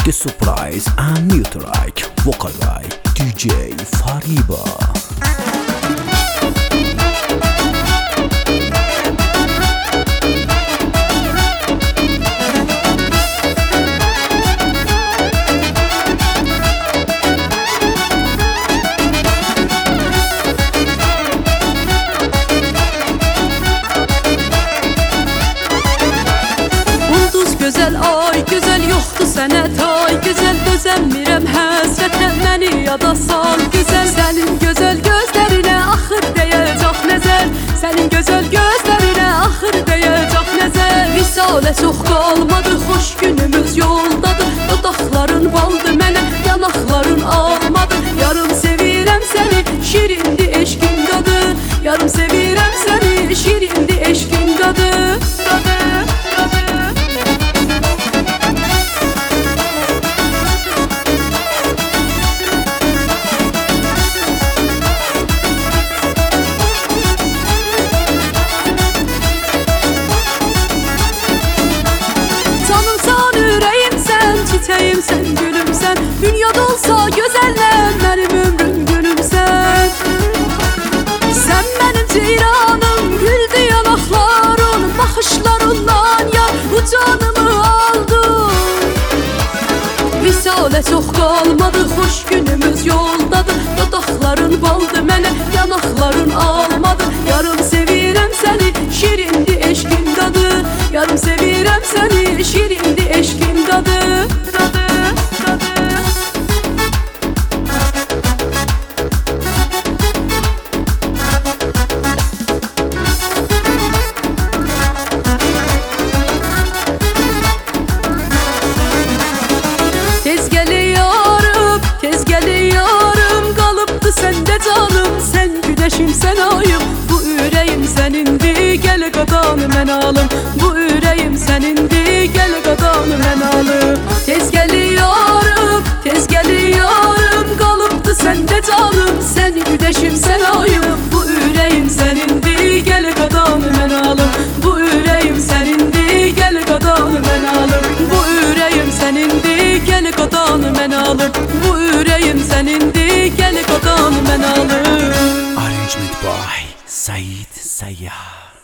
The surprise and new track, vocal by DJ Fariba. Gözəl ay, gözəl yoxdur sənə tay. Gözəl dözəmirəm həsrətə, məni yada sal. Gözəl sənin gözəl gözlərinə axır deyəcək nəzər. Sənin gözəl gözlərinə axır deyəcək nəzər. Visalə çox qalmadı, xoş günümüz yoldadır. Dodaqların baldı mənə, yanaqların almadı. Yarım sevirəm səni, şirindi eşqin dadı. Yarım sevirəm səni, şirindi eşqin dadı. Çiçeğim sen, gülüm sen. Dünyada olsa gözəllən, mənim ömrüm gülüm sen. Sen mənim ceyranım, güldü yanaqların. Baxışlarından yar bu canımı aldın. Visalə çox qalmadı, xoş günümüz yoldadır. Dodaqların baldı mənə, yanaqların almadı. Yarım sevirəm səni, şirindi eşqin dadı. Yarım sevirəm səni, şirindi eşqin dadı. Tez geliyorum, tez geliyorum. Kalıptı sende canım, sen güneşim sen ayım. Bu yüreğim senindir, gel qadanı mən alım. Bu yüreğim senindir, gel qadanı mən alım. Tez geliyorum, tez geliyorum. Kalıptı sende canım, sen güneşim sen ayım. Bu yüreğim senindir, gel qadanı mən alım. Bu yüreğim senindir, gel qadanı mən alım. Bu yüreğim senindir, gel qadanı mən alım. Bu yüreğim senindir, gel qadanı mən alım. Arrangement by Said Sayyar.